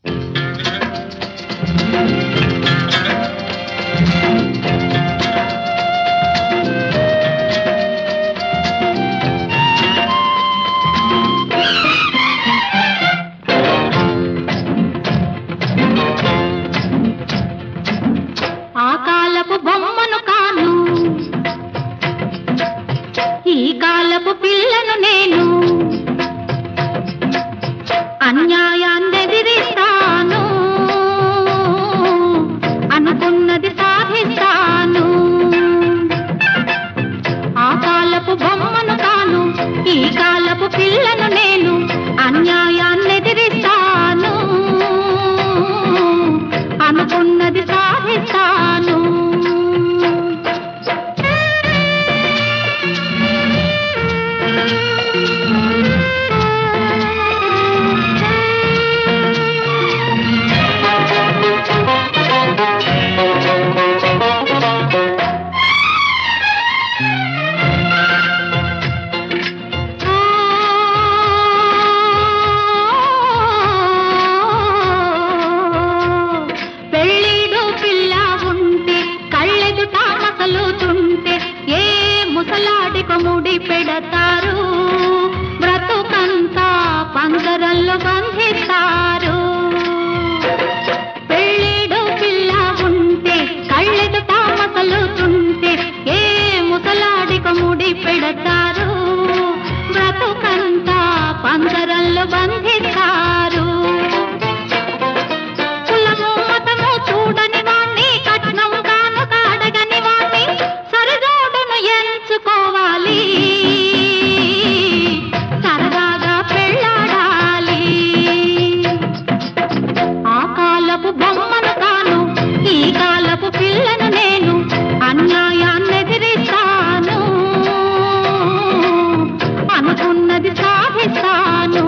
ఆ కాలపు బొమ్మను కాను, ఈ కాలపు పిల్లను నేను. అన్యాయాన్ని ఎదిరిస్తాను, అనుకున్నది సాధిస్తాను. ఆ కాలపు బొమ్మను కాను, ఈ కాలపు పిల్లను నేను. అన్యాయాన్ని ఎదిరిస్తాను, అనుకున్నది సాధిస్తాను. పెళ్ళిడు పిల్ల ఉంటే కళ్ళెదుట మసలుతుంటే ఏ ముసలాడికి ముడి పెడతారు, బ్రతుకంతా పంజరంలో బంధిస్తారు. పెళ్ళిడు పిల్ల ఉంటే కళ్ళెదుట మసలుతుంటే ఏ ముసలాడికి ముడి పెడతారు, బ్రతుకంతా పంజరంలో బంధిస్తారు. కులము మతము చూడని వాణ్ణి, కట్నం కానుక అడగని వాణ్ణి, సరిజోడును ఎంచుకోవాలి, సరదాగా పెళ్ళాడాలి. ఆ కాలపు బొమ్మను కాను, ఈ కాలపు పిల్లను నేను. అన్యాయాన్ని ఎదిరిస్తాను, అనుకున్నది సాధిస్తాను.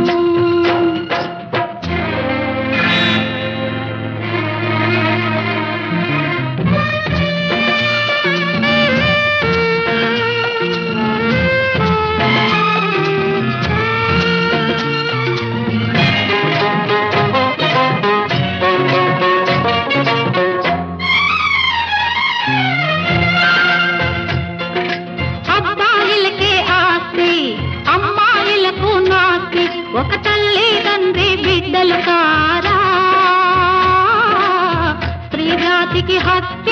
అబ్బాయిలకే ఆస్తి, అమ్మాయిలకు నాస్తి, ఒక తల్లి తండ్రి బిడ్డలు కారా, స్త్రీ జాతికి హత్య